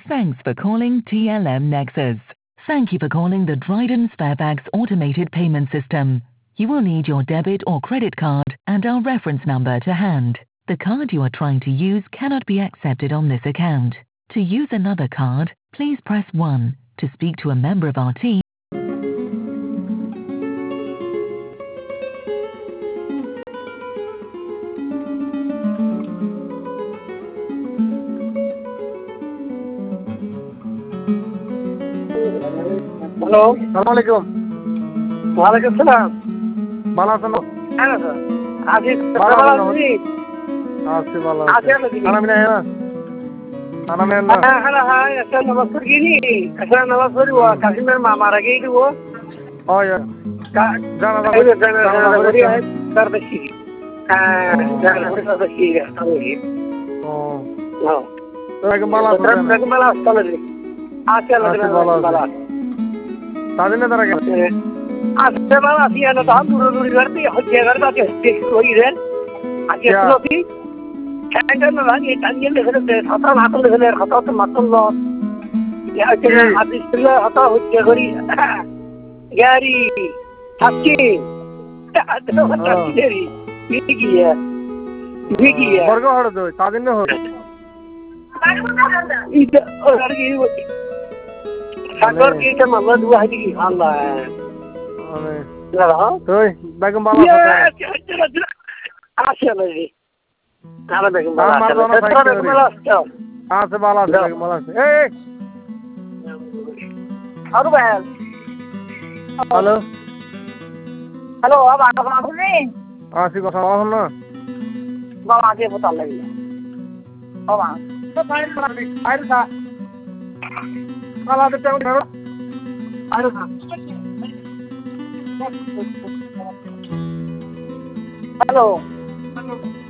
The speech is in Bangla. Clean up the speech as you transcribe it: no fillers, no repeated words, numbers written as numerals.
Thanks for calling TLM Nexus. Thank you for calling the Dryden Sparebags automated payment system. You will need your debit or credit card and our reference number to hand. The card you are trying to use cannot be accepted on this account. To use another card, please press 1. To speak to a member of our team, hello, সালাম আলাইকুম। ওয়ালাইকুম সালাম। ভালো আছেন? হ্যাঁ স্যার, আছি। ভালো ভালো আছেন? আছি। আছি ভালো আছি আছি। আমি। খানা পিনা হয় না? খানা পিনা না? হ্যাঁ, একটা নামাজ পড়ি নি। একটা নামাজ পড়ি ও কাশিমের মা মারা গিয়ে দিব। ওই জানাজা পড়ি তার বেশি। হ্যাঁ, জানাজা বেশি আমি। ও হ্যাঁ। তো ভালো আছেন? বেগম ভালো আছেন? আচ্ছা, ভালো আছে। তাদের না তারা গেছে? আচ্ছা, ভালো আছি। না তো দূরে করতে হচ্ছে করতে আছে। হই রে। আজকে শুনছি। হ্যাঁ, না লাগে টাইম দেখে হাতা না করলে হাতা তো মাতল। ইয়া যে আদিছিল হাতা হচ্ছে করি। গাড়ি থাকি। আদো থাকি দেরি। বিগিয়া। বর্গ হড় দই তাদের না হড়। ইটা আর কি সাগর কি তে মামলা দুয়া হাদি কি আল্লাহ আরে না তুই বেগম ভালো আছে? আচ্ছা ভাই আরে বেগম ভালো আছে। বেগম ভালো আছে। আছে ভালো আছে বেগম ভালো আছে। এই আরো ভাই হ্যালো হ্যালো আবার কথা বলনি আসি কথা বল না বাবা আগে বতা লাগি বাবা তো ফাইল করা দি ফাইল কা কালা দিতে হবে আরে না হ্যালো